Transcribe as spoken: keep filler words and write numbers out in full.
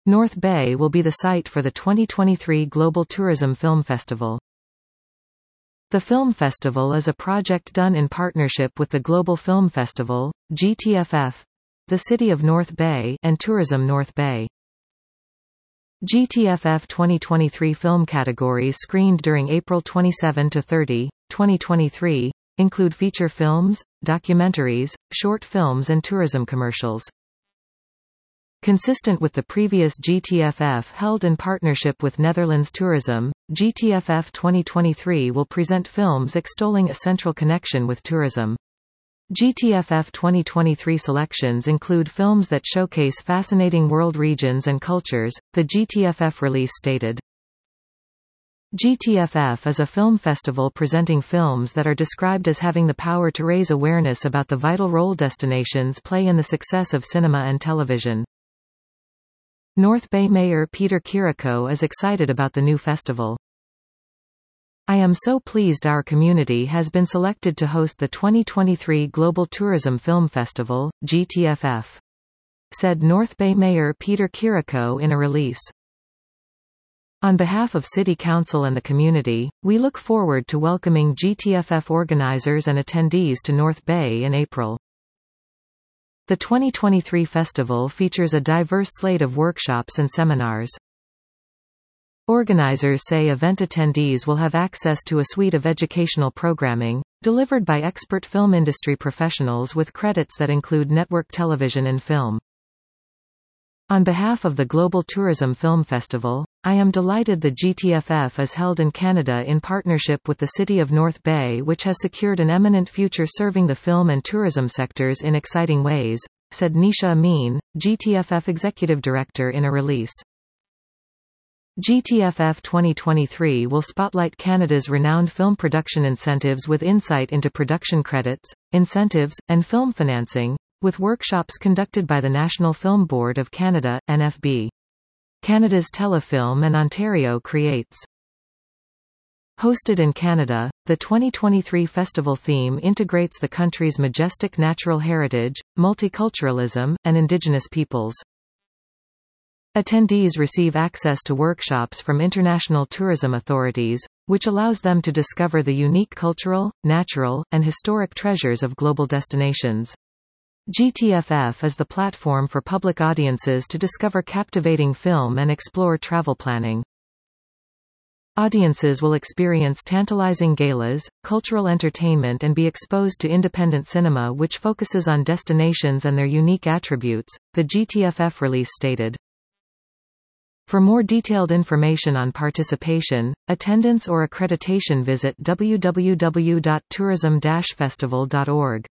North Bay will be the site for the twenty twenty-three Global Tourism Film Festival. The Film Festival is a project done in partnership with the Global Film Festival, G T F F, the City of North Bay, and Tourism North Bay. G T F F twenty twenty-three film categories screened during April twenty-seventh to thirtieth, twenty twenty-three, include feature films, documentaries, short films and tourism commercials. Consistent with the previous G T F F held in partnership with Netherlands Tourism, G T F F twenty twenty-three will present films extolling a central connection with tourism. G T F F twenty twenty-three selections include films that showcase fascinating world regions and cultures, the G T F F release stated. G T F F is a film festival presenting films that are described as having the power to raise awareness about the vital role destinations play in the success of cinema and television. North Bay Mayor Peter Kirikou is excited about the new festival. "I am so pleased our community has been selected to host the twenty twenty-three Global Tourism Film Festival, G T F F," said North Bay Mayor Peter Kirikou in a release. On behalf of City Council and the community, we look forward to welcoming G T F F organizers and attendees to North Bay in April. The twenty twenty-three festival features a diverse slate of workshops and seminars. Organizers say event attendees will have access to a suite of educational programming, delivered by expert film industry professionals with credits that include network television and film. On behalf of the Global Tourism Film Festival, I am delighted the G T F F is held in Canada in partnership with the City of North Bay, which has secured an eminent future serving the film and tourism sectors in exciting ways, said Nisha Amin, G T F F Executive Director in a release. G T F F twenty twenty-three will spotlight Canada's renowned film production incentives with insight into production credits, incentives, and film financing, with workshops conducted by the National Film Board of Canada, N F B. Canada's Telefilm and Ontario Creates. Hosted in Canada, the twenty twenty-three festival theme integrates the country's majestic natural heritage, multiculturalism, and Indigenous peoples. Attendees receive access to workshops from international tourism authorities, which allows them to discover the unique cultural, natural, and historic treasures of global destinations. G T F F is the platform for public audiences to discover captivating film and explore travel planning. Audiences will experience tantalizing galas, cultural entertainment and be exposed to independent cinema which focuses on destinations and their unique attributes, the G T F F release stated. For more detailed information on participation, attendance or accreditation visit w w w dot tourism dash festival dot org.